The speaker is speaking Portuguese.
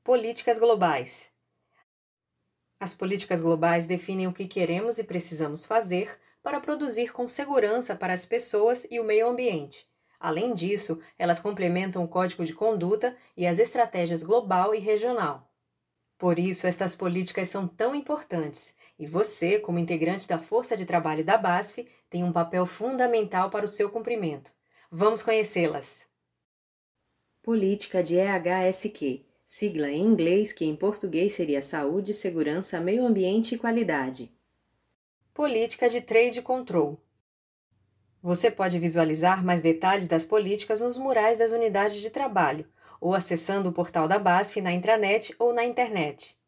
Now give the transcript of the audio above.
Políticas globais. As políticas globais definem o que queremos e precisamos fazer para produzir com segurança para as pessoas e o meio ambiente. Além disso, elas complementam o código de conduta e as estratégias global e regional. Por isso, estas políticas são tão importantes, e você, como integrante da força de trabalho da BASF, tem um papel fundamental para o seu cumprimento. Vamos conhecê-las! Política de EHSQ, sigla em inglês que em português seria Saúde, Segurança, Meio Ambiente e Qualidade. Política de Trade Control. Você pode visualizar mais detalhes das políticas nos murais das unidades de trabalho, ou acessando o portal da BASF na intranet ou na internet.